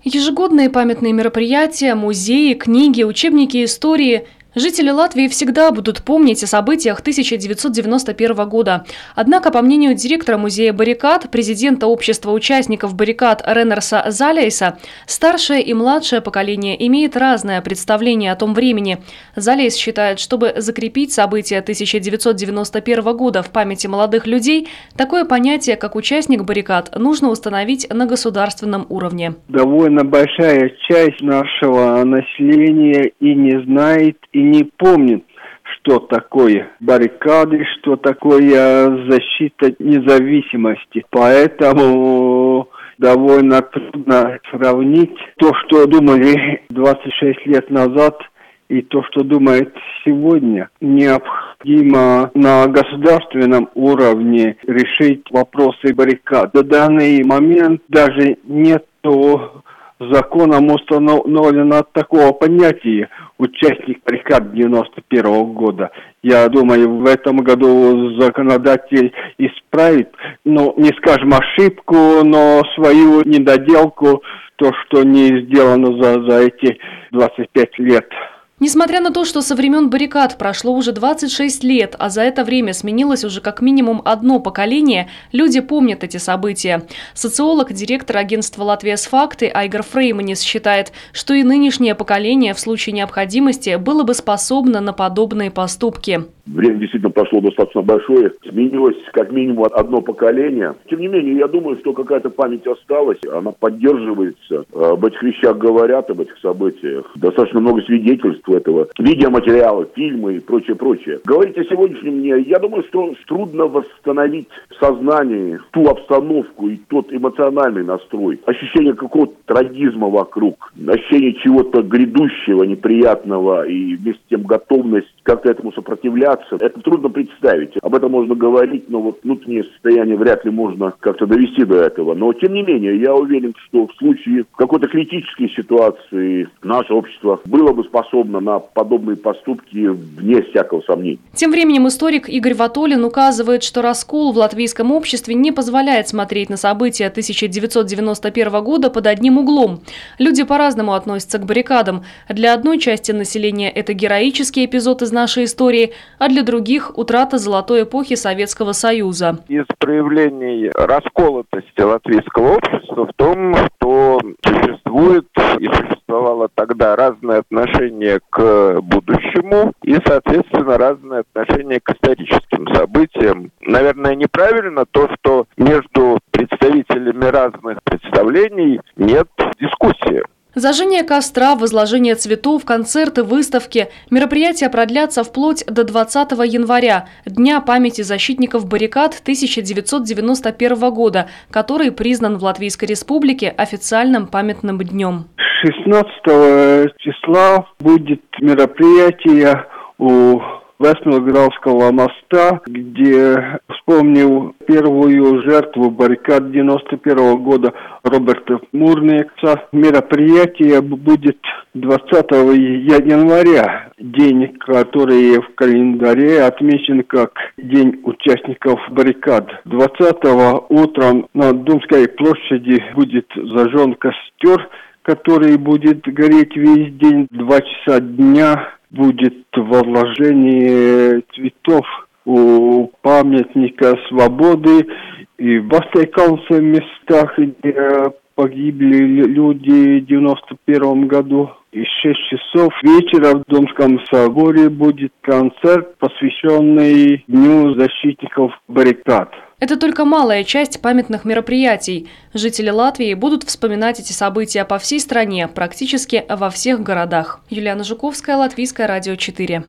Ежегодные памятные мероприятия, музеи, книги, учебники истории. Жители Латвии всегда будут помнить о событиях 1991 года. Однако, по мнению директора музея «Баррикад», президента общества участников «Баррикад» Ренерса Залейса, старшее и младшее поколение имеет разное представление о том времени. Залейс считает, чтобы закрепить события 1991 года в памяти молодых людей, такое понятие, как участник «Баррикад», нужно установить на государственном уровне. Довольно большая часть нашего населения и не знает, и не помнит, что такое баррикады, что такое защита независимости. Поэтому довольно трудно сравнить то, что думали 26 лет назад, и то, что думает сегодня. Необходимо на государственном уровне решить вопросы баррикад. До данный момент даже нет законом установлено такого понятия участник баррикад 91 года. Я думаю, в этом году законодатель исправит, не скажем ошибку, но свою недоделку, то, что не сделано за эти 25 лет. Несмотря на то, что со времен баррикад прошло уже 26 лет, а за это время сменилось уже как минимум одно поколение, люди помнят эти события. Социолог, директор агентства «Латвия с факты» Айгар Фрейманис считает, что и нынешнее поколение в случае необходимости было бы способно на подобные поступки. Время действительно прошло достаточно большое. Сменилось как минимум одно поколение. Тем не менее, я думаю, что какая-то память осталась. Она поддерживается. Об этих вещах говорят, об этих событиях. Достаточно много свидетельств этого. Видеоматериалы, фильмы и прочее. Говорить о сегодняшнем мне, я думаю, что трудно восстановить в сознании ту обстановку и тот эмоциональный настрой. Ощущение какого-то трагизма вокруг. Ощущение чего-то грядущего, неприятного и вместе с тем готовность как-то этому сопротивляться. Это трудно представить. Об этом можно говорить, но внутреннее состояние вряд ли можно как-то довести до этого. Но, тем не менее, я уверен, что в случае какой-то критической ситуации наше общество было бы способно на подобные поступки вне всякого сомнения. Тем временем историк Игорь Ватолин указывает, что раскол в латвийском обществе не позволяет смотреть на события 1991 года под одним углом. Люди по-разному относятся к баррикадам. Для одной части населения это героический эпизод из нашей истории, а для других – утрата золотой эпохи Советского Союза. Из проявлений расколотости латвийского общества в том, что существует и существовало тогда разное отношение к будущему и, соответственно, разное отношение к историческим событиям. Наверное, неправильно то, что между представителями разных представлений нет дискуссии. Зажжение костра, возложение цветов, концерты, выставки. Мероприятия продлятся вплоть до 20 января, Дня памяти защитников баррикад 1991 года, который признан в Латвийской Республике официальным памятным днем. 16 числа будет мероприятие у Весмилгралского моста, где вспомнил первую жертву баррикад 91 года Роберта Мурнекса. Мероприятие будет 20 января, день, который в календаре отмечен как День участников баррикад. 20 утром на Думской площади будет зажжен костер, который будет гореть весь день. 2 часа дня будет возложение цветов у памятника свободы и в остальных местах, где погибли люди в 91 году. И 6 часов вечера в Домском соборе будет концерт, посвященный Дню защитников баррикад. Это только малая часть памятных мероприятий. Жители Латвии будут вспоминать эти события по всей стране, практически во всех городах. Юлиана Жуковская, Латвийское радио 4.